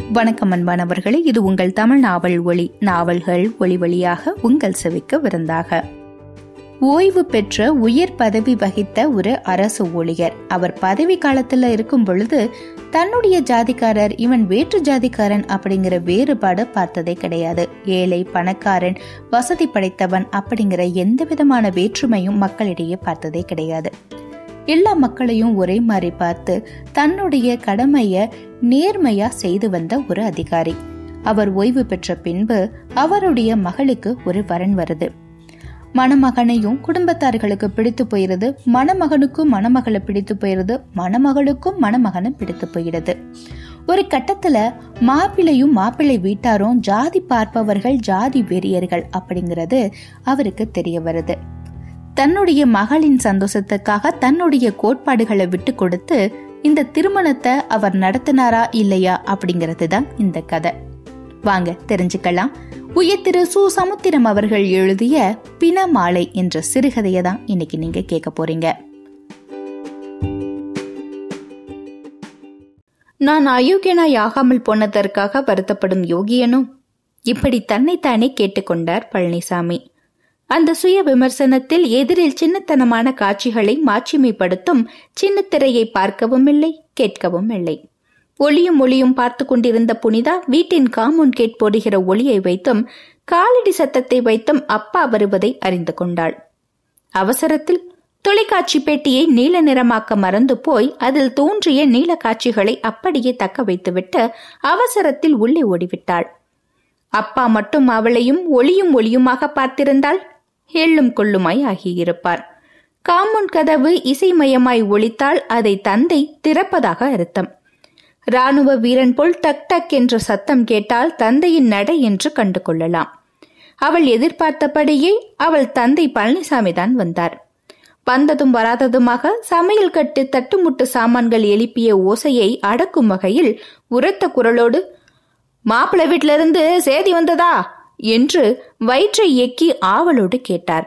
வணக்கம் அன்பானவர்களே, இது உங்கள் தமிழ் நாவல் ஒளி. நாவல்கள் ஒளி வழியாக உங்கள் செவிக்கு விருந்தாக. ஓய்வு பெற்ற உயர் பதவி வகித்த ஒரு அரசு ஊழியர். அவர் பதவி காலத்துல இருக்கும் பொழுது தன்னுடைய ஜாதிக்காரர் இவன் வேற்று ஜாதிக்காரன் அப்படிங்கிற வேறுபாடு பார்த்ததே கிடையாது. ஏழை, பணக்காரன், வசதி படைத்தவன் அப்படிங்கிற எந்த விதமான வேற்றுமையும் மக்களிடையே பார்த்ததே கிடையாது. எல்லா மக்களையும் ஒரே மாதிரி பார்த்து தன்னுடைய கடமைய நேர்மையா செய்து வந்த ஒரு அதிகாரி. அவர் ஓய்வு பெற்ற பின்பு அவருடைய மகளுக்கு ஒரு வரன் வருது. மணமகனையும் குடும்பத்தார்களுக்கு பிடித்து போயிருது, மணமகனுக்கும் மணமகளை பிடித்து போயிருது, மணமகளுக்கும் மணமகனை பிடித்து போயிடுது. ஒரு கட்டத்துல மாப்பிள்ளையும் மாப்பிள்ளை வீட்டாரும் ஜாதி பார்ப்பவர்கள், ஜாதி வெறியர்கள் அப்படிங்கிறது அவருக்கு தெரிய வருது. தன்னுடைய மகளின் சந்தோஷத்துக்காக தன்னுடைய கோட்பாடுகளை விட்டு கொடுத்து இந்த திருமணத்தை அவர் நடத்தினாரா இல்லையா அப்படிங்கிறது தான் இந்த கதை. வாங்க தெரிஞ்சுக்கலாம். உயர் திரு சு. சமுத்திரம் அவர்கள் எழுதிய பிணமாலை என்ற சிறுகதையை தான் இன்னைக்கு நீங்க கேட்க போறீங்க. நான் அயோக்கியனாய் ஆகாமல் போனதற்காக வருத்தப்படும் யோகியனோ? இப்படி தன்னைத்தானே கேட்டுக்கொண்டார் பழனிசாமி. அந்த சுய விமர்சனத்தில் எதிரில் சின்னத்தனமான காட்சிகளை மாட்சிமைப்படுத்தும் சின்னத்திரையை பார்க்கவும் இல்லை, கேட்கவும் இல்லை. ஒளியும் ஒளியும் பார்த்து கொண்டிருந்த புனிதா வீட்டின் காம்பவுண்ட் கேட் போடுகிற ஒளியை வைத்தும் காலடி சத்தத்தை வைத்தும் அப்பா வருவதை அறிந்து கொண்டாள். அவசரத்தில் தொலைக்காட்சி பெட்டியை நீல நிறமாக்க மறந்து போய் அதில் தோன்றிய நீல காட்சிகளை அப்படியே தக்க வைத்துவிட்டு அவசரத்தில் உள்ளே ஓடிவிட்டாள். அப்பா மட்டும் அவளையும் ஒளியும் ஒளியுமாக பார்த்திருந்தால் எள்ளும் கொள்ளுமாய் ஆகியிருப்பார். காம்பவுண்ட் கதவு இசைமயமாய் ஒலித்தால் அதை தந்தை திறப்பதாக அர்த்தம். ராணுவ வீரன் போல் டக் டக் என்ற சத்தம் கேட்டால் தந்தையின் நடை என்று கண்டு கொள்ளலாம். அவள் எதிர்பார்த்தபடியே அவள் தந்தை பழனிசாமி தான் வந்தார். வந்ததும் வராததுமாக சமையல் கட்டு தட்டுமுட்டு சாமான்கள் எழுப்பிய ஓசையை அடக்கும் வகையில் உரத்த குரலோடு, மாப்பிள்ளை வீட்டில இருந்து சேதி வந்ததா என்று வயிற்றை எக்கி ஆவலோடு கேட்டார்.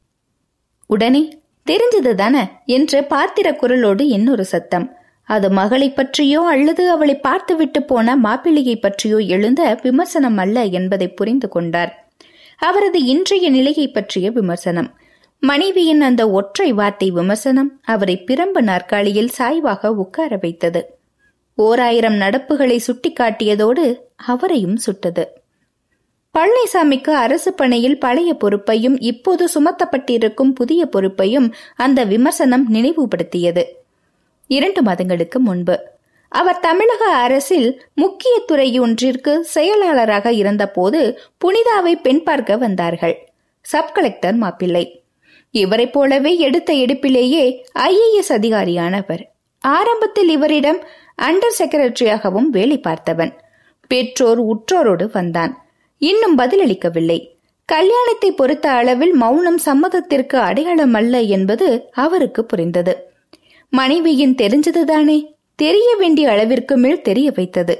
உடனே தெரிஞ்சது தானே என்று பாத்திர குரலோடு இன்னொரு சத்தம். அது மகளை பற்றியோ அல்லது அவளை பார்த்துவிட்டு போன மாப்பிள்ளையை பற்றியோ எழுந்த விமர்சனம் அல்ல என்பதை புரிந்து கொண்டார். அவரது இன்றைய நிலையை பற்றிய விமர்சனம். மனைவியின் அந்த ஒற்றை வார்த்தை விமர்சனம் அவரை பிரம்பு நாற்காலியில் சாய்வாக உட்கார வைத்தது. 1000 நடப்புகளை சுட்டிக்காட்டியதோடு அவரையும் சுட்டது. பழனிசாமிக்கு அரசு பணியில் பழைய பொறுப்பையும் இப்போது சுமத்தப்பட்டிருக்கும் புதிய பொறுப்பையும் அந்த விமர்சனம் நினைவுபடுத்தியது. 2 மாதங்களுக்கு முன்பு அவர் தமிழக அரசில் முக்கிய துறை ஒன்றிற்கு செயலாளராக இருந்தபோது புனிதாவை பெண் பார்க்க வந்தார்கள். சப் கலெக்டர் மாப்பிள்ளை. இவரை போலவே எடுத்த எடுப்பிலேயே IAS அதிகாரியானவர். ஆரம்பத்தில் இவரிடம் அண்டர் செக்ரட்டரியாகவும் வேலை பார்த்தவன். பெற்றோர் உற்றோரோடு வந்தான். இன்னும் பதிலளிக்கவில்லை. கல்யாணத்தை பொறுத்த அளவில் மௌனம் சம்மதத்திற்கு அடையாளம் அல்ல என்பது அவருக்கு புரிந்தது. மனைவியின் தெரிஞ்சதுதானே, தெரிய வேண்டிய அளவிற்கு மேல் தெரிய வைத்தது.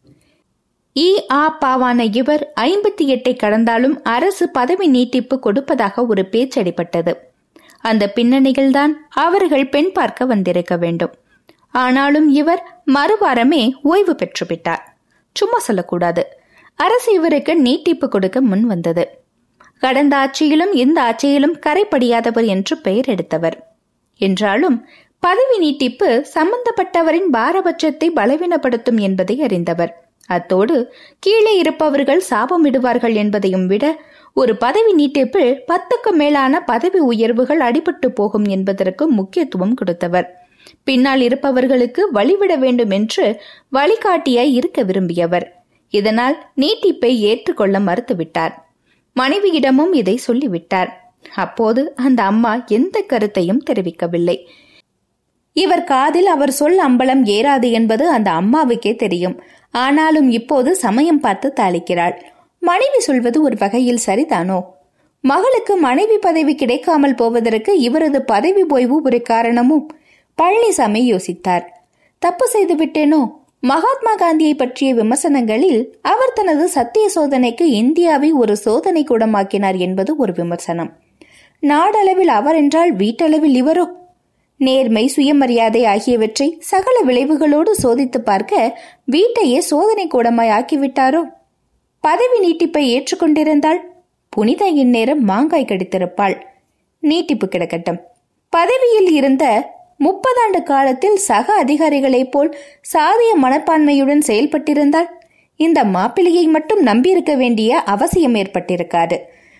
பாவான இவர் 58 கடந்தாலும் அரசு பதவி நீட்டிப்பு கொடுப்பதாக ஒரு பேச்சடிப்பட்டது. அந்த பின்னணியில்தான் அவர்கள் பெண் பார்க்க வந்திருக்க வேண்டும். ஆனாலும் இவர் மறுவாரமே ஓய்வு பெற்றுவிட்டார். சும்மா சொல்லக்கூடாது. அரசு இவருக்கு நீட்டிப்பு கொடுக்க முன் வந்தது. கடந்த ஆட்சியிலும் இந்த ஆட்சியிலும் கரைப்படியாதவர் என்று பெயர் எடுத்தவர். என்றாலும் பதவி நீட்டிப்பு சம்பந்தப்பட்டவரின் பாரபட்சத்தை பலவீனப்படுத்தும் என்பதை அறிந்தவர். அத்தோடு கீழே இருப்பவர்கள் சாபமிடுவார்கள் என்பதையும் விட ஒரு பதவி நீட்டிப்பில் 10க்கு மேலான பதவி உயர்வுகள் அடிபட்டு போகும் என்பதற்கு முக்கியத்துவம் கொடுத்தவர். பின்னால் இருப்பவர்களுக்கு வழிவிட வேண்டும் என்று வழிகாட்டியாய் இருக்க விரும்பியவர். இதனால் நீட்டிப்பை ஏற்றுக்கொள்ள மறுத்துவிட்டார். மனைவியிடமும் இதை சொல்லிவிட்டார். அப்போது அந்த அம்மா எந்த கருத்தையும் தெரிவிக்கவில்லை. இவர் காதில் அவர் சொல் அம்பலம் ஏறாது என்பது அந்த அம்மாவுக்கே தெரியும். ஆனாலும் இப்போது சமயம் பார்த்து தாளிக்கிறாள். மனைவி சொல்வது ஒரு வகையில் சரிதானோ? மகளுக்கு மனைவி பதவி கிடைக்காமல் போவதற்கு இவரது பதவி ஓய்வு ஒரு காரணமோ? பழனிசாமி யோசித்தார். தப்பு செய்து விட்டேனோ? மகாத்மா காந்தியை பற்றிய விமர்சனங்களில் அவர் தனது சத்திய சோதனைக்கு இந்தியாவை ஒரு சோதனை கூடமாக்கினார் என்பது ஒரு விமர்சனம். நாடளவில் அவர் என்றால் வீட்டளவில் இவரோ? நேர்மை, சுயமரியாதை ஆகியவற்றை சகல விளைவுகளோடு சோதித்து பார்க்க வீட்டையே சோதனை கூடமாய் ஆக்கிவிட்டாரோ? பதவி நீட்டிப்பை ஏற்றுக்கொண்டிருந்தால் புனிதா இந்நேரம் மாங்காய் கடித்திருப்பாள். நீட்டிப்பு கிடக்கட்டும். பதவியில் இருந்த 30 ஆண்டு காலத்தில் சக அதிகாரிகளைப் போல் சாதிய மனப்பான்மையுடன் செயல்பட்டிருந்தால் இந்த மாப்பிள்ளையை மட்டும் நம்பியிருக்க வேண்டிய அவசியம் ஏற்பட்டிருக்காது.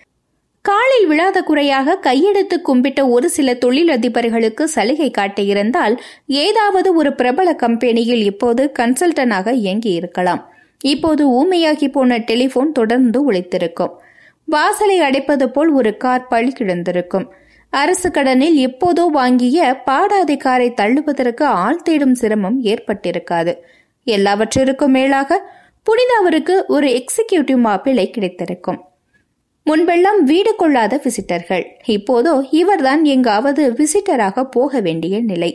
காலில் விழாத குறையாக கையெடுத்து கும்பிட்ட ஒரு சில தொழிலதிபர்களுக்கு சலுகை காட்டியிருந்தால் ஏதாவது ஒரு பிரபல கம்பெனியில் இப்போது கன்சல்டனாக இயங்கி இருக்கலாம். இப்போது ஊமையாகி போன டெலிபோன் தொடர்ந்து உழைத்திருக்கும். வாசலை அடைப்பது போல் ஒரு கார் பழி கிடந்திருக்கும். அரசு கடனில் எப்போதோ வாங்கிய பாடாதி காரை தள்ளுவதற்கு ஆள் தேடும் சிரமம் ஏற்பட்டிருக்காது. எல்லாவற்றிற்கும் மேலாக புனிதாவிற்கு ஒரு எக்ஸிகியூட்டிவ் மாப்பிள்ளை கிடைத்திருக்கும். முன்பெல்லாம் வீடு கொள்ளாத விசிட்டர்கள், இப்போதோ இவர்தான் எங்காவது விசிட்டராக போக வேண்டிய நிலை.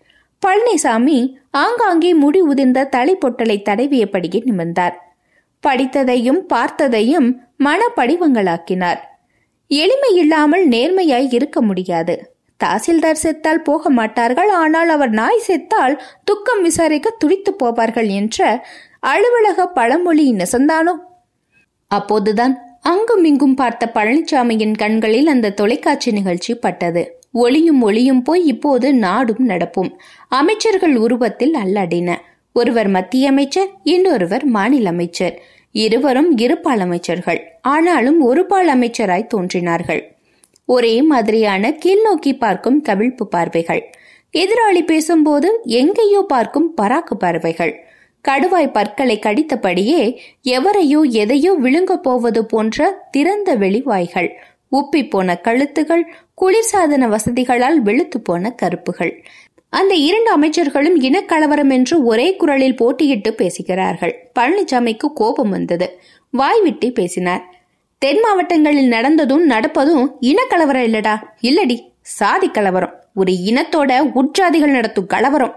பழனிசாமி ஆங்காங்கே முடி உதிர்ந்த தலைப்பொட்டலை தடவியபடியே நிமிர்ந்தார். படித்ததையும் பார்த்ததையும் மனப்படிவங்களாக்கினார். எளிமை இல்லாமல் நேர்மையாய் இருக்க முடியாது. தாசில்தார் செத்தால் போக மாட்டார்கள், ஆனால் அவர் நாய் செத்தால் துக்கம் விசாரிக்க துடித்து போவார்கள் என்ற அலுவலக பழமொழி நெசந்தானோ? அப்போதுதான் அங்கும் இங்கும் பார்த்த பழனிசாமியின் கண்களில் அந்த தொலைக்காட்சி நிகழ்ச்சி பட்டது. ஒளியும் போய் இப்போது நாடும் நடப்பும் அமைச்சர்கள் உருவத்தில் அல்லாடின. ஒருவர் மத்திய அமைச்சர், இன்னொருவர் மாநில அமைச்சர். இருவரும் இருபால் அமைச்சர்கள், ஆனாலும் ஒரு பால் அமைச்சராய் தோன்றினார்கள். ஒரே மாதிரியான கீழ்நோக்கி பார்க்கும் கவிழ்ப்பு பார்வைகள், எதிராளி பேசும்போது எங்கேயோ பார்க்கும் பராக்கு பார்வைகள், கடுவாய் பற்களை கடித்தபடியே எவரையோ எதையோ விழுங்க போவது போன்ற திறந்த வெளிவாய்கள், உப்பி போன கழுத்துகள், குளிர்சாதன வசதிகளால் வெளுத்து போன கருப்புகள். அந்த 2 அமைச்சர்களும் இனக்கலவரம் என்று ஒரே குரலில் போட்டியிட்டு பேசுகிறார்கள். பழனிசாமிக்கு கோபம் வந்தது. வாய்விட்டு பேசினார். தென் மாவட்டங்களில் நடந்ததும் நடப்பதும் இனக்கலவரம் இல்லடா, இல்லடி, சாதி கலவரம். ஒரு இனத்தோட உட்ஜாதிகள் நடத்தும் கலவரம்.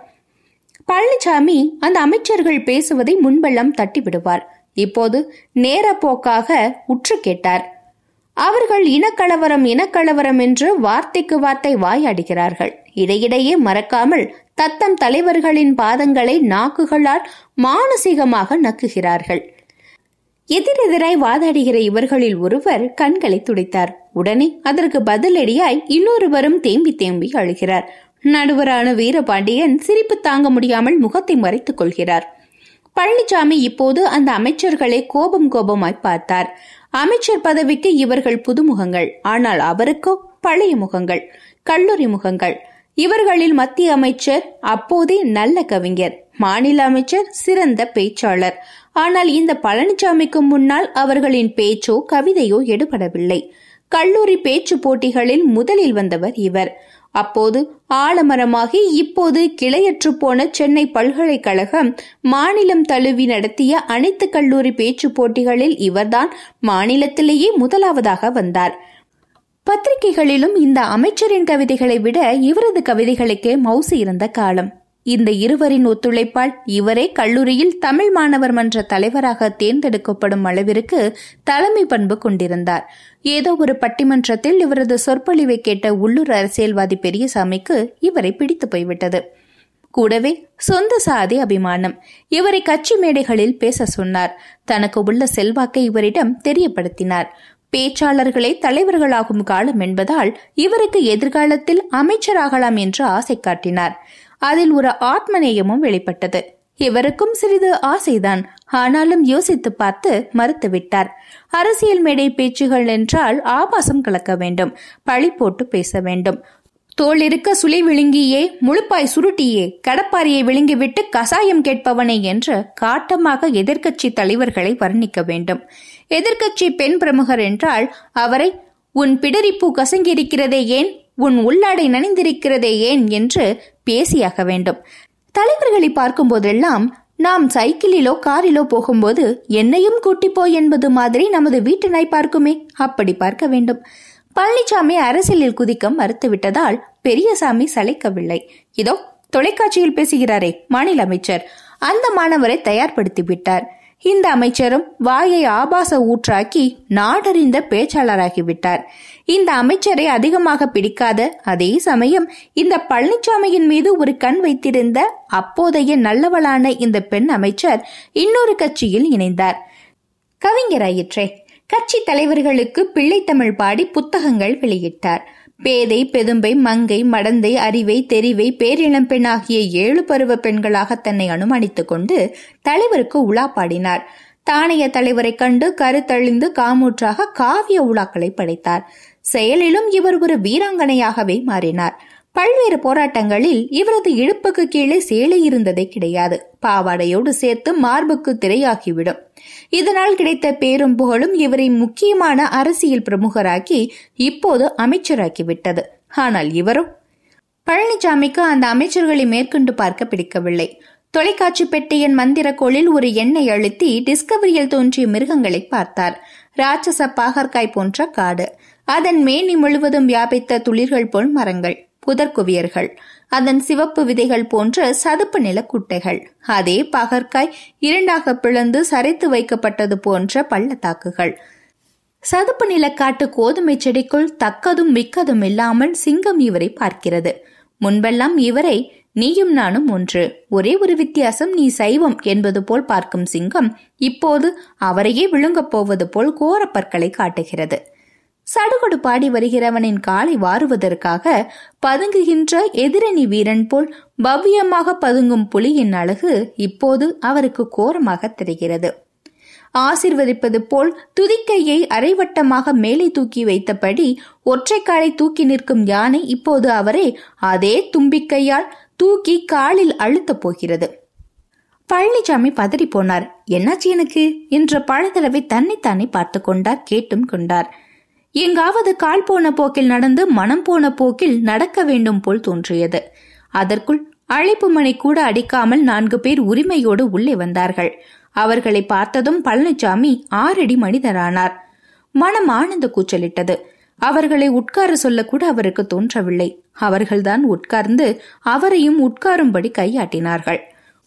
பழனிசாமி அந்த அமைச்சர்கள் பேசுவதை முன்பெல்லாம் தட்டி விடுவார். இப்போது நேர போக்காக உற்று கேட்டார். அவர்கள் இனக்கலவரம் என்று வார்த்தைக்கு வார்த்தை வாயாடுகிறார்கள். இடையிடையே மறக்காமல் தத்தம் தலைவர்களின் பாதங்களை நாக்குகளால் மானசீகமாக நக்குகிறார்கள். எதிரெதிராய் வாதாடுகிற இவர்களில் ஒருவர் கண்களை துடைத்தார். உடனே அதற்கு பதிலடியாய் இன்னொருவரும் தேம்பி தேம்பி அழுகிறார். நடுவரான வீரபாண்டியன் சிரிப்பு தாங்க முடியாமல் முகத்தை மறைத்துக் கொள்கிறார். பழனிசாமி இப்போது அந்த அமைச்சர்களை கோபமாய் பார்த்தார். அமைச்சர் பதவிக்கு இவர்கள் புதுமுகங்கள், ஆனால் அவருக்கோ பழைய முகங்கள், கல்லூரி முகங்கள். இவர்களில் மத்திய அமைச்சர் அப்போதே நல்ல கவிஞர், மாநில அமைச்சர் சிறந்த பேச்சாளர். ஆனால் இந்த பழனிசாமிக்கு முன்னால் அவர்களின் பேச்சோ கவிதையோ எடுபடவில்லை. கல்லூரி பேச்சு போட்டிகளில் முதலில் வந்தவர் இவர். அப்போது ஆலமரமாகி இப்போது கிளையற்று போன சென்னை பல்கலைக்கழகம் மாநிலம் தழுவி நடத்திய அனைத்து கல்லூரி பேச்சு போட்டிகளில் இவர்தான் மாநிலத்திலேயே முதலாவதாக வந்தார். பத்திரிகைகளிலும் இந்த அமைச்சரின் கவிதைகளை விட இவரது கவிதைகளுக்கே மவுசு இருந்த காலம். இந்த இருவரின் ஒத்துழைப்பால் இவரே கல்லூரியில் தமிழ் மாணவர் மன்ற தலைவராக தேர்ந்தெடுக்கப்படும் அளவிற்கு தலைமை பண்பு கொண்டிருந்தார். ஏதோ ஒரு பட்டிமன்றத்தில் இவரது சொற்பொழிவை கேட்ட உள்ளூர் அரசியல்வாதி பெரியசாமிக்கு இவரை பிடித்து போய்விட்டது. கூடவே சொந்த சாதி அபிமானம். இவரை கட்சி மேடைகளில் பேச சொன்னார். தனக்கு உள்ள செல்வாக்கை இவரிடம் தெரியப்படுத்தினார். பேச்சாளர்களே தலைவர்களாகும் காலம் என்பதால் இவருக்கு எதிர்காலத்தில் அமைச்சராகலாம் என்று ஆசை காட்டினார். அதில் ஒரு ஆத்மநேயமும் வெளிப்பட்டது. இவருக்கும் சிறிது ஆசைதான், ஆனாலும் யோசித்து பார்த்து மறுத்துவிட்டார். அரசியல் மேடை பேச்சுகள் என்றால் ஆபாசம் கலக்க வேண்டும், பழி போட்டு பேச வேண்டும். தோல் இருக்க சுளை விழுங்கியே, முழுப்பாய் சுருட்டியே, கடப்பாரியை விழுங்கிவிட்டு கசாயம் கேட்பவனே என்று காட்டமாக எதிர்க்கட்சி தலைவர்களை வர்ணிக்க வேண்டும். எதிர்க்கட்சி பெண் பிரமுகர் என்றால் அவரை உன் பிடரிப்பூ கசங்கியிருக்கிறதே ஏன், உன் உள்ளாடை நனைந்திருக்கிறதே ஏன் என்று பேசியாக வேண்டும். தலைவர்களை பார்க்கும் போதெல்லாம் நாம் சைக்கிளிலோ காரிலோ போகும்போது என்னையும் கூட்டிப்போய் என்பது மாதிரி நமது வீட்டு நாய் பார்க்குமே, அப்படி பார்க்க வேண்டும். பழனிசாமி அரசியலில் குதிக்க மறுத்துவிட்டதால் பெரியசாமி சளைக்கவில்லை. இதோ தொலைக்காட்சியில் பேசுகிறாரே மாநில அமைச்சர், அந்த மாணவரை தயார்படுத்தி விட்டார். இந்த அமைச்சரும் வாயை ஆபாச ஊற்றாக்கி நாடறிந்த பேச்சாளராகிவிட்டார். இந்த அமைச்சரை அதிகமாக பிடிக்காத அதே சமயம் இந்த பழனிசாமியின் மீது ஒரு கண் வைத்திருந்த அப்போதைய நல்லவளான இந்த பெண் அமைச்சர் இன்னொரு கட்சியில் இணைந்தார். கவிஞராயிற்றே. கட்சி தலைவர்களுக்கு பிள்ளைத்தமிழ் பாடி புத்தகங்கள் வெளியிட்டார். பேதை, பெதும்பை, மங்கை, மடந்தை, அறிவை, தெரிவை, பேரிளம்பெண் ஆகிய 7 பருவ பெண்களாக தன்னை அனுமானித்துக் கொண்டு தலைவருக்கு உலா பாடினார். தானைய தலைவரை கண்டு கருத்தழிந்து காமூற்றாக காவிய உலாக்களை படைத்தார். செயலிலும் இவர் ஒரு வீராங்கனையாகவே மாறினார். பல்வேறு போராட்டங்களில் இவரது இடுப்புக்கு கீழே சேலை இருந்ததே கிடையாது. பாவாடையோடு சேர்த்து மார்புக்கு திரையாகிவிடும். இதனால் கிடைத்த பேரும் புகழும் இவரை முக்கியமான அரசியல் பிரமுகராக்கி இப்போது அமைச்சராக்கிவிட்டது. ஆனால் இவரோ பழனிசாமிக்கு அந்த அமைச்சர்களை மேற்கொண்டு பார்க்க பிடிக்கவில்லை. தொலைக்காட்சி பெட்டியின் மந்திரக்கோளில் ஒரு எண்ணை அழுத்தி டிஸ்கவரியில் தோன்றிய மிருகங்களை பார்த்தார். ராட்சச பாகற்காய் போன்ற காடு, அதன் மேனி முழுவதும் வியாபித்த துளிர்கள் போல் மரங்கள், புதற்குவியர்கள், அதன் சிவப்பு விதைகள் போன்ற சதுப்பு நில குட்டைகள், அதே பாகற்காய் 2ஆக பிளந்து சரித்து வைக்கப்பட்டது போன்ற பள்ளத்தாக்குகள். சதுப்பு நிலக்காட்டு கோதுமை செடிக்குள் தக்கதும் மிக்கதும் இல்லாமல் சிங்கம் இவரை பார்க்கிறது. முன்பெல்லாம் இவரை நீயும் நானும் ஒன்று, ஒரே ஒரு வித்தியாசம், நீ சைவம் என்பது போல் பார்க்கும் சிங்கம் இப்போது அவரையே விழுங்கப் போவது போல் கோரப்பற்களை காட்டுகிறது. சடுகுடு பாடி வருகிறவனின் காலை வாருவதற்காக பதுங்குகின்ற எதிரணி வீரன் போல் பவ்யமாக பதுங்கும் புலியின் அழகு இப்போது அவருக்கு கோரமாக தெரிகிறது. ஆசிர்வதிப்பது போல் துதிக்கையை அரைவட்டமாக மேலே தூக்கி வைத்தபடி ஒற்றைக்காலை தூக்கி நிற்கும் யானை இப்போது அவரை அதே தும்பிக்கையால் தூக்கி காலில் அழுத்தப் போகிறது. பழனிசாமி பதறி போனார். என்னாச்சு எனக்கு என்ற பல தடவை தன்னைத்தானே பார்த்து கொண்டார், கேட்டும் கொண்டார். எங்காவது கால் போன போக்கில் நடந்து மனம் போன போக்கில் நடக்க வேண்டும் போல் தோன்றியது. அதற்குள் அழைப்பு மணி கூட அடிக்காமல் 4 பேர் உரிமையோடு உள்ளே வந்தார்கள். அவர்களை பார்த்ததும் பழனிசாமி 6 அடி மனிதரானார். மனம் ஆனந்த கூச்சலிட்டது. அவர்களை உட்கார சொல்லக்கூட அவருக்கு தோன்றவில்லை. அவர்கள்தான் உட்கார்ந்து அவரையும் உட்காரும்படி கையாட்டினார்கள்.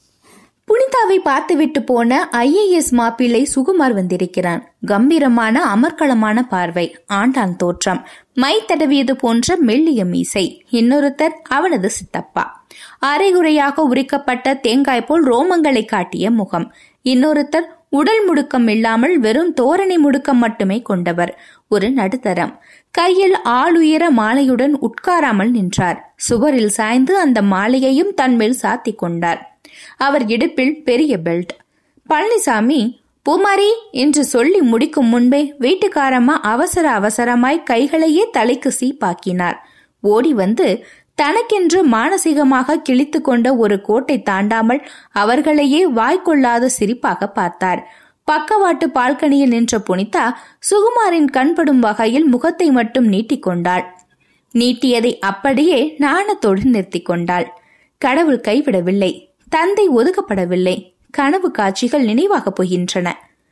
புனிதாவை பார்த்துவிட்டு போன IAS மாப்பிள்ளை சுகுமார் வந்திருக்கிறான். கம்பீரமான அமர்க்களமான பார்வை, ஆண்டான் தோற்றம், மை தடவியது போன்ற மெல்லிய மீசை. இன்னொருத்தர் அவனது சித்தப்பா. அரைகுறையாக உரிக்கப்பட்ட தேங்காய் போல் ரோமங்களை காட்டிய முகம். இன்னொருத்தர் உடல் முடுக்கம் இல்லாமல் வெறும் தோரணை முடுக்கம் மட்டுமே கொண்டவர், ஒரு நடுத்தரம். கையில் ஆளுயர மாலையுடன் உட்காராமல் நின்றார். சுவரில் சாய்ந்து அந்த மாலையையும் தன்மேல் சாத்தி கொண்டார். அவர் இடுப்பில் பெரிய பெல்ட். பழனிசாமி பூமாரி என்று சொல்லி முடிக்கும் முன்பே வீட்டுக்காரம்மா அவசரமாய் கைகளையே தலைக்கு சீப்பாக்கினார். ஓடி வந்து தனக்கென்று மானசீகமாக கிழித்து கொண்ட ஒரு கோட்டை தாண்டாமல் அவர்களையே வாய்க்கொள்ளாத சிரிப்பாக பார்த்தார். பக்கவாட்டு பால்கனியில் நின்ற புனிதா சுகுமாரின் கண்படும் வகையில் முகத்தை மட்டும் நீட்டிக்கொண்டாள். நீட்டியதை அப்படியே நாணத்தோடு நிறுத்தி கொண்டாள். கடவுள் கைவிடவில்லை, தந்தை ஒதுக்கப்படவில்லை. கனவு காட்சிகள் நினைவாக போகின்றன.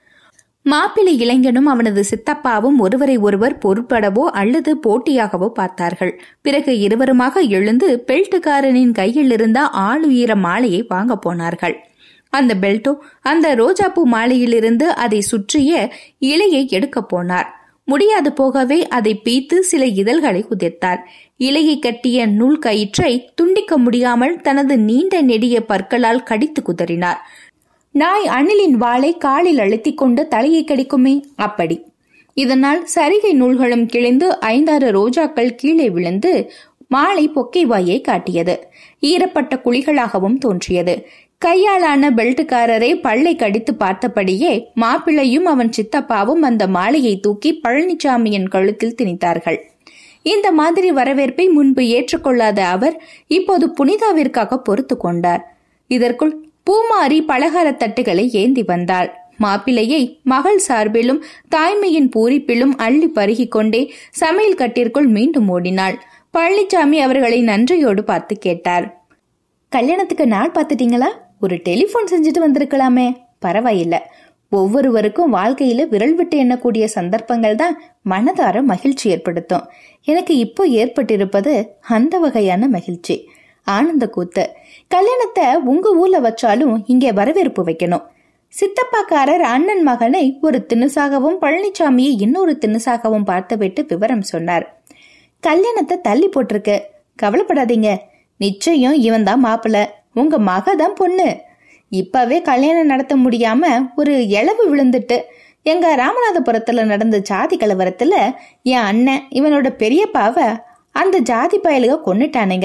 மாப்பிள்ளை இளைஞனும் அவனது சித்தப்பாவும் ஒருவரை ஒருவர் பொறுப்படவோ அல்லது போட்டியாகவோ பார்த்தார்கள். பிறகு இருவருமாக எழுந்து பெல்ட்டுக்காரனின் கையில் இருந்த ஆளுயர மாலையை வாங்க போனார்கள். அந்த பெல்ட்டோ அந்த ரோஜாப்பூ மாலையிலிருந்து அதை சுற்றிய இலையை எடுக்க போனார். முடியாது போகவே அதை பீத்து சில இதழ்களை உதிர்த்தார். இலையை கட்டிய நூல் கயிற்றை துண்டிக்க முடியாமல் தனது நீண்ட நெடிய பற்களால் கடித்து குதறினார். நாய் அணிலின் வாளை காலில் அழுத்தி கொண்டு தலையை கடிக்குமே, அப்படி. இதனால் சரிகை நூல்களும் கிழிந்து 5-6 ரோஜாக்கள் கீழே விழுந்து மாலை பொக்கை வாயை காட்டியது. ஈரப்பட்ட குழிகளாகவும் தோன்றியது. கையாலான பெல்ட்டுக்காரரை பல்லை கடித்து பார்த்தபடியே மாப்பிள்ளையும் அவன் சித்தப்பாவும் அந்த மாலையை தூக்கி பழனிசாமியின் கழுத்தில் திணித்தார்கள். இந்த மாதிரி வரவேற்பை முன்பு ஏற்றுக்கொள்ளாத அவர் இப்போது புனிதாவிற்காக பொறுத்து கொண்டார். இதற்குள் பூமாரி பலகார தட்டுகளை ஏந்தி வந்தாள். மாப்பிள்ளையை மகள் சார்பிலும் தாய்மையின் பூரிப்பிலும் அள்ளி பருகி கொண்டே சமையல் கட்டிற்குள் மீண்டும் ஓடினாள். பழனிசாமி அவர்களை நன்றியோடு பார்த்து கேட்டார். கல்யாணத்துக்கு நாள் பார்த்துட்டீங்களா? ஒரு டெலிபோன் செஞ்சுட்டு வந்திருக்கலாமே. பரவாயில்ல. ஒவ்வொருவருக்கும் வாழ்க்கையில விரல் விட்டு எண்ணக்கூடிய சந்தர்ப்பங்கள் தான் மனதார மகிழ்ச்சி ஏற்படுத்தும். எனக்கு இப்போ ஏற்பட்டிருப்பது அந்த வகையான மகிழ்ச்சி. ஆனந்த கூத்து. கல்யாணத்தை உங்க ஊர்ல வச்சாலும் இங்கே வரவேற்பு வைக்கணும். சித்தப்பாக்காரர் அண்ணன் மகனை ஒரு திணுசாகவும் பழனிசாமியை இன்னொரு திணுசாகவும் பார்த்துவிட்டு விவரம் சொன்னார். கல்யாணத்தை தள்ளி போட்டிருக்கு, கவலைப்படாதீங்க, நிச்சயம் இவன் தான் மாப்பிள்ள, உங்க மகதான் பொண்ணு. இப்பவே கல்யாணம் நடத்த முடியாம ஒரு இளவு விழுந்துட்டு எங்க ராமநாதபுரத்துல நடந்த ஜாதி கலவரத்துல என் அண்ணன் இவனோட பெரியப்பாவ அந்த ஜாதி பயலுக கொன்னுட்டானுங்க.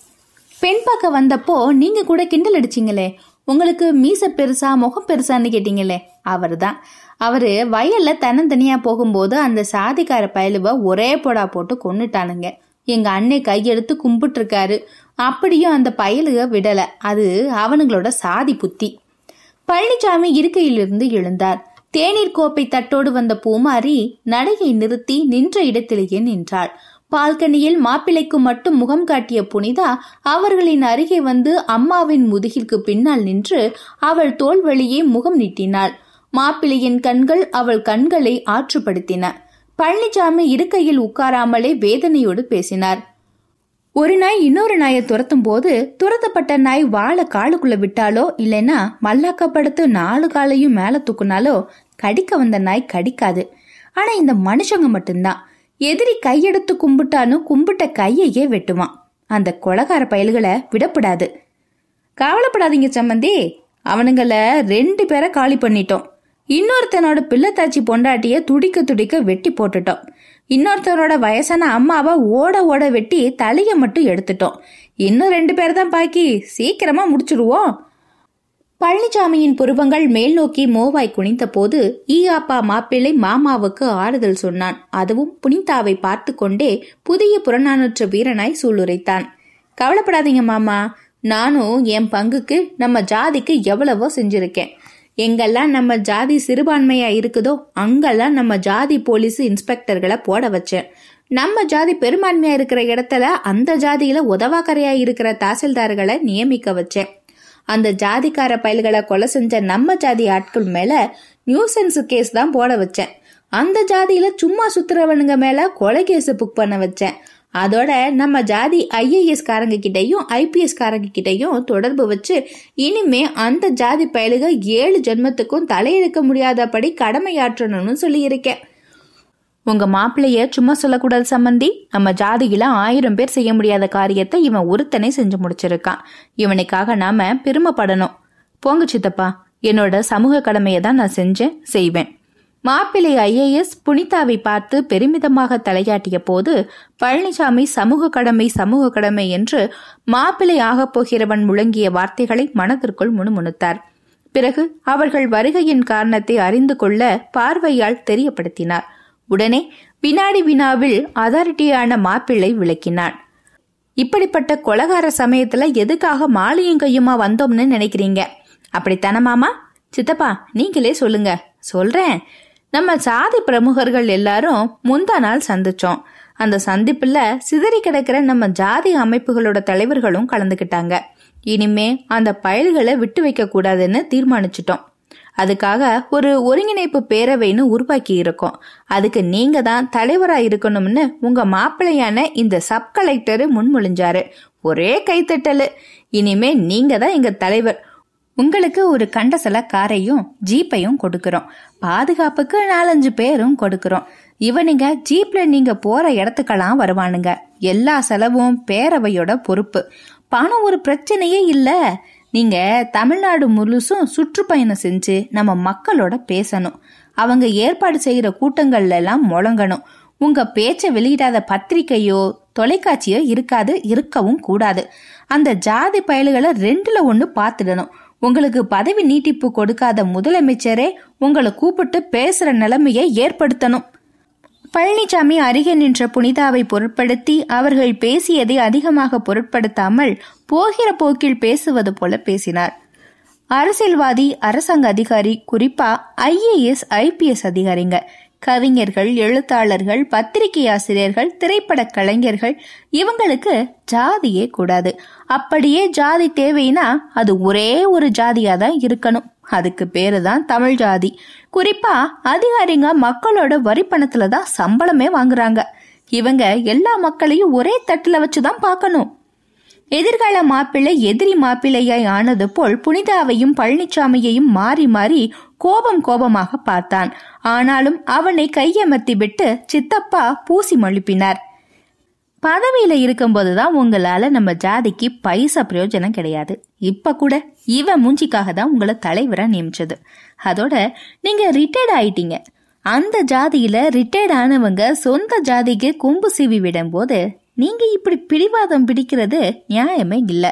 பெண் பார்க்க வந்தப்போ நீங்க கூட கிண்டல் அடிச்சிங்களே, உங்களுக்கு மீச பெருசா முகம் பெருசான்னு கேட்டீங்களே, அவருதான். அவரு வயல்ல தன்னந்தனியா போகும்போது அந்த சாதிக்கார பயலுவ ஒரே போடா போட்டு கொன்னுட்டானுங்க. எங்க அண்ணே கையெடுத்து கும்பிட்டு இருக்காரு. அப்படியும் அந்த பயலுக விடல, அது அவனுங்களோட சாதி புத்தி. பழனிசாமி இருக்கையிலிருந்து எழுந்தார். தேநீர் கோப்பை தட்டோடு வந்த பூமாரி நடையை நிறுத்தி நின்ற இடத்திலேயே நின்றாள். பால்கனியில் மாப்பிள்ளைக்கு மட்டும் முகம் காட்டிய புனிதா அவர்களின் அருகே வந்து அம்மாவின் முதுகிற்கு பின்னால் நின்று அவள் தோள் வழியே முகம் நீட்டினாள். மாப்பிள்ளையின் கண்கள் அவள் கண்களை ஆற்றுப்படுத்தின. பழனிசாமி இருக்கையில் உட்காராமலே வேதனையோடு பேசினார். ஒரு நாய் இன்னொரு நாயை துரத்தும் போது துரத்தப்பட்ட நாய் வாழை காலுக்குள்ள விட்டாலோ இல்லைன்னா மல்லாக்கப்படுத்து 4 காலையும் மேல தூக்குனாலோ கடிக்க வந்த நாய் கடிக்காது. ஆனா இந்த மனுஷங்க மட்டும்தான் எதிரி கையெடுத்து கும்பிட்டாலும் கும்பிட்ட கையையே வெட்டுவான். அந்த கொலகார பயல்களை விடப்படாது. கவலைப்படாதீங்க சம்மந்தி, அவனுங்கள 2 பேரை காலி பண்ணிட்டோம். இன்னொருத்தனோட பிள்ளைத்தாச்சி பொண்டாட்டிய துடிக்க துடிக்க வெட்டி போட்டுட்டோம். இன்னொருத்தரோட வயசான அம்மாவை ஓட ஓட வெட்டி தலைய மட்டும் எடுத்துட்டோம். இன்னும் 2 பேர் தான் பாக்கி, சீக்கிரமா முடிச்சிடுவோம். பழனிசாமியின் புருவங்கள் மேல் நோக்கி மோவாய் குனிந்த போது ஈயாப்பா மாப்பிள்ளை மாமாவுக்கு ஆறுதல் சொன்னான். அதுவும் புனிதாவை பார்த்து கொண்டே புதிய புறநானூற்ற வீரனாய் சூளுரைத்தான். கவலைப்படாதீங்க மாமா, நானும் என் பங்குக்கு நம்ம ஜாதிக்கு எவ்வளவோ செஞ்சிருக்கேன். எங்கெல்லாம் நம்ம ஜாதி சிறுபான்மையா இருக்குதோ அங்கெல்லாம் நம்ம ஜாதி போலீஸ் இன்ஸ்பெக்டர்களை போட வச்சேன். நம்ம ஜாதி பெரும்பான்மையா இருக்கிற இடத்துல அந்த ஜாதியில உதவாக்கரையா இருக்கிற தாசில்தார்களை நியமிக்க வச்சேன். அந்த ஜாதிக்கார பயல்களை கொலை செஞ்ச நம்ம ஜாதி ஆட்கள் மேல நியூசன்ஸ் கேஸ் தான் போட வச்சேன். அந்த ஜாதியில சும்மா சுத்துறவனுங்க மேல கொலை கேஸ் புக் பண்ண வச்சேன். அதோட நம்ம ஜாதி IAS காரங்க கிட்டையும் IPS காரங்க கிட்டையும் தொடர்பு வச்சு இனிமே அந்த ஜாதி பயலுக 7 ஜென்மத்துக்கும் தலையெடுக்க முடியாதபடி கடமையாற்றணும்னு சொல்லி இருக்கேன். உங்க மாப்பிள்ளைய சும்மா சொல்லக்கூடாது சம்பந்தி. நம்ம ஜாதியில 1000 பேர் செய்ய முடியாத காரியத்தை இவன் ஒருத்தனை செஞ்சு முடிச்சிருக்கான். இவனுக்காக நாம பெருமைப்படணும். போங்க சித்தப்பா, என்னோட சமூக கடமையை தான் நான் செஞ்சேன், செய்வேன். மாப்பிள்ளை IAS புனிதாவை பார்த்து பெருமிதமாக தலையாட்டிய போது பழனிசாமி சமூக கடமை என்று மாப்பிள்ளை ஆகப் போகிறவன் முழங்கிய வார்த்தைகளை மனதிற்குள் முணுமுணுத்தார். பிறகு அவர்கள் வருகையின் காரணத்தை அறிந்து கொள்ள பார்வையால் தெரியப்படுத்தினார். உடனே வினாடி வினாவில் அதாரிட்டியான மாப்பிள்ளை விளக்கினான். இப்படிப்பட்ட கொலகார சமயத்துல எதுக்காக மாலையும் கையுமா வந்தோம்னு நினைக்கிறீங்க? அப்படித்தானே மாமா? சித்தப்பா நீங்களே சொல்லுங்க. சொல்றேன். நம்ம சாதி பிரமுகர்கள் எல்லாரும் முந்தா நாள் சந்திச்சோம். அந்த சந்திப்புல சிதறி கிடக்கிற நம்ம ஜாதி அமைப்புகளோட தலைவர்களும் கலந்துக்கிட்டாங்க. இனிமே அந்த பயல்களை விட்டு வைக்க கூடாதுன்னு தீர்மானிச்சிட்டோம். அதுக்காக ஒரு ஒருங்கிணைப்பு பேரவைன்னு உருவாக்கி இருக்கோம். அதுக்கு நீங்க தான் தலைவரா இருக்கணும்னு உங்க மாப்பிள்ளையான இந்த சப் கலெக்டர் முன்மொழிஞ்சாரு. ஒரே கைத்தட்டலு. இனிமே நீங்க தான் எங்க தலைவர். உங்களுக்கு ஒரு கண்டசல காரையும் ஜீப்பையும் கொடுக்கறோம். பாதுகாப்புக்கு 4-5 பேரும் கொடுக்கறோம். இவனுங்க ஜீப்ல நீங்க போற இடத்துக்கெல்லாம் வருவானுங்க. எல்லா செலவும் பேரவையோட பொறுப்பு. பணம் ஒரு பிரச்சனையே இல்ல. நீங்க தமிழ்நாடு முழுசும் சுற்றுப்பயணம் செஞ்சு நம்ம மக்களோட பேசணும். அவங்க ஏற்பாடு செய்யற கூட்டங்கள்ல எல்லாம் முழங்கணும். உங்க பேச்ச வெளியிடாத பத்திரிகையோ தொலைக்காட்சியோ இருக்கவும் கூடாது. அந்த ஜாதி பயல்களை 2ல் 1 பாத்துடணும். உங்களுக்கு பதவி நீட்டிப்பு கொடுக்காத முதலமைச்சரே உங்களை கூப்பிட்டு பேசுற நிலைமையை ஏற்படுத்தணும். பழனிசாமி அருகே நின்ற புனிதாவை பொருட்படுத்தி அவர்கள் பேசியதை அதிகமாக பொருட்படுத்தாமல் போகிற போக்கில் பேசுவது போல பேசினார். அரசியல்வாதி, அரசாங்க அதிகாரி, குறிப்பா IAS IPS அதிகாரிங்க, கவிஞர்கள், எழுத்தாளர்கள், பத்திரிகை ஆசிரியர்கள், திரைப்பட கலைஞர்கள், இவங்களுக்கு ஜாதியே கூடாது. அப்படியே ஜாதி தேவைன்னா அது ஒரே ஒரு ஜாதியாதான் இருக்கணும். அதுக்கு பேருதான் தமிழ் ஜாதி. குறிப்பா அதிகாரிங்க மக்களோட வரி பணத்துலதான் சம்பளமே வாங்குறாங்க. இவங்க எல்லா மக்களையும் ஒரே தட்டுல வச்சுதான் பார்க்கணும். எதிர்கால மாப்பிள்ளை எதிரி மாப்பிள்ளையாய் ஆனது போல் புனிதாவையும் பழனிசாமியையும் மாறி மாறி கோபமாக பார்த்தான். ஆனாலும் அவனை கையமர்த்தி விட்டு சித்தப்பா பூசி மழுப்பினார். பதவியில இருக்கும்போதுதான் உங்களால நம்ம ஜாதிக்கு பைசா பிரயோஜனம் கிடையாது. இப்ப கூட இவன் மூஞ்சிக்காக தான் உங்களை தலைவரா நியமிச்சது. அதோட நீங்க ரிட்டையர்ட் ஆயிட்டீங்க. அந்த ஜாதியில ரிட்டையர்ட் ஆனவங்க சொந்த ஜாதிக்கு கொம்பு சீவி விடும் போது நீங்க இப்படி பிடிவாதம் பிடிக்கிறது நியாயமே இல்ல.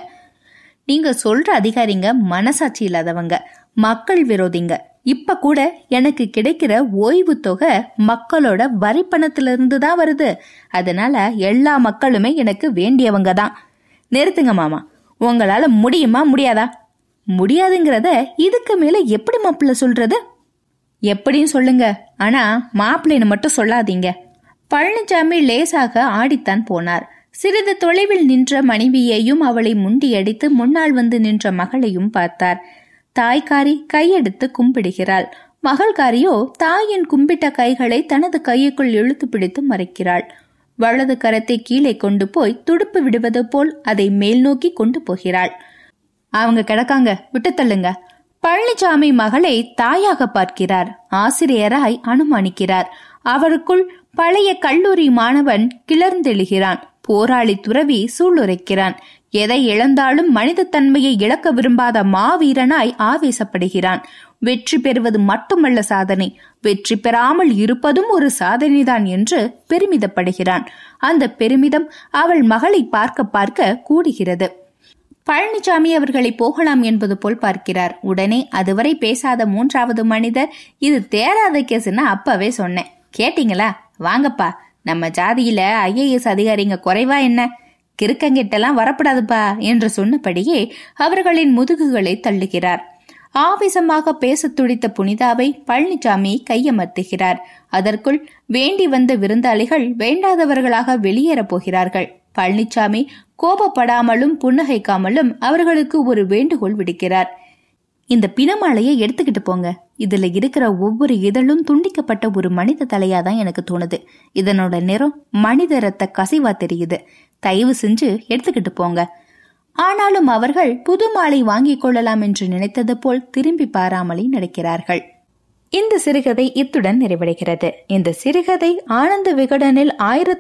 நீங்க சொல்ற அதிகாரிங்க மனசாட்சி இல்லாதவங்க, மக்கள் விரோதிங்க. இப்ப கூட எனக்கு கிடைக்கிற ஓய்வு தொகை மக்களோட வரி பணத்திலிருந்து தான் வருது. அதனால எல்லா மக்களுமே எனக்கு வேண்டியவங்க தான். நிறுத்துங்க மாமா, உங்களால முடியுமா முடியாதா? முடியாதுங்கிறத இதுக்கு மேல எப்படி மாப்பிள்ள சொல்றது? எப்படின்னு சொல்லுங்க, ஆனா மாப்பிள்ளைன்னு மட்டும் சொல்லாதீங்க. பழனிசாமி லேசாக ஆடித்தான் போனார். சிறிது தொலைவில் நின்ற மனைவியையும் அவளை முண்டியடித்து முன்னால் வந்து நின்ற மகளையும் பார்த்தார். தாய்காரி கையெடுத்து கும்பிடுகிறாள். மகள்காரியோ தாயின் கும்பிட்ட கைகளை தனது கையுக்குள் இழுத்து பிடித்து மறைக்கிறாள். வலது கரத்தை கீழே கொண்டு போய் துடுப்பு விடுவது போல் அதை மேல் நோக்கி கொண்டு போகிறாள். அவங்க கிடக்காங்க, விட்டு தள்ளுங்க. பழனிசாமி மகளை தாயாக பார்க்கிறார். ஆசிரியராய் அனுமானிக்கிறார். அவருக்குள் பழைய கல்லூரி மாணவன் கிளர்ந்தெழுகிறான். போராளி துறவி சூளுரைக்கிறான். எதை இழந்தாலும் மனித தன்மையை இழக்க விரும்பாத மாவீரனாய் ஆவேசப்படுகிறான். வெற்றி பெறுவது மட்டுமல்ல சாதனை, வெற்றி பெறாமல் இருப்பதும் ஒரு சாதனைதான் என்று பெருமிதப்படுகிறான். அந்த பெருமிதம் அவள் மகளை பார்க்க பார்க்க கூடுகிறது. பழனிசாமி அவர்களை போகலாம் என்பது போல் பார்க்கிறார். உடனே அதுவரை பேசாத மூன்றாவது மனிதர், இது தேராத கேசுன்னு அப்பவே சொன்னேன், கேட்டீங்களா? வாங்கப்பா, நம்ம ஜாதியில IAS அதிகாரிங்க குறைவா என்ன? கிறுக்கங்கிட்டெல்லாம் வரப்படாதுப்பா என்று சொன்னபடியே அவர்களின் முதுகுகளை தள்ளுகிறார். ஆவேசமாக பேச துடித்த புனிதாவை பழனிசாமி கையமர்த்துகிறார். அதற்குள் வேண்டி வந்த விருந்தாளிகள் வேண்டாதவர்களாக வெளியேறப் போகிறார்கள். பழனிசாமி கோபப்படாமலும் புன்னகைக்காமலும் அவர்களுக்கு ஒரு வேண்டுகோள் விடுக்கிறார். இந்த பிணமாலையை எடுத்துக்கிட்டு போங்க. இதுல இருக்கிற ஒவ்வொரு இதழும் துண்டிக்கப்பட்ட ஒரு மனித தலையாதான் எனக்கு தோணுது. இதனோட நிறம் மனித ரத்த கசிவா தெரியுது. தயவு செஞ்சு எடுத்துக்கிட்டு போங்க. ஆனாலும் அவர்கள் புது மாலை வாங்கிக் கொள்ளலாம் என்று நினைத்தது போல் திரும்பி பாராமலே நடக்கிறார்கள். இந்த சிறுகதை இத்துடன் நிறைவடைகிறது. இந்த சிறுகதை ஆனந்த விகடனில்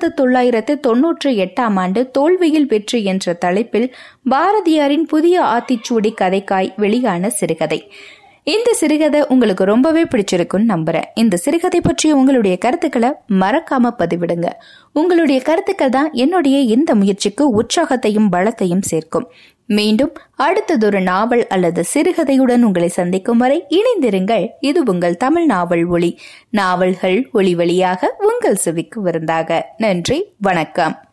1998 தோல்வியில் வெற்றி என்ற தலைப்பில் பாரதியாரின் புதிய ஆத்திச்சூடி கதைக்காய் வெளியான சிறுகதை. இந்த சிறுகதை உங்களுக்கு ரொம்பவே பிடிச்சிருக்குன்னு நம்புறேன். இந்த சிறுகதை பற்றி உங்களுடைய கருத்துக்களை மறக்காம பதிவிடுங்க. உங்களுடைய கருத்துக்கள் தான் என்னுடைய இந்த முயற்சிக்கு உற்சாகத்தையும் பலத்தையும் சேர்க்கும். மீண்டும் அடுத்ததொரு நாவல் அல்லது சிறுகதையுடன் உங்களை சந்திக்கும் வரை இணைந்திருங்கள். இது உங்கள் தமிழ் நாவல் ஒளி. நாவல்கள் ஒளி வழியாக உங்கள் செவிக்கு விருந்தாக. நன்றி, வணக்கம்.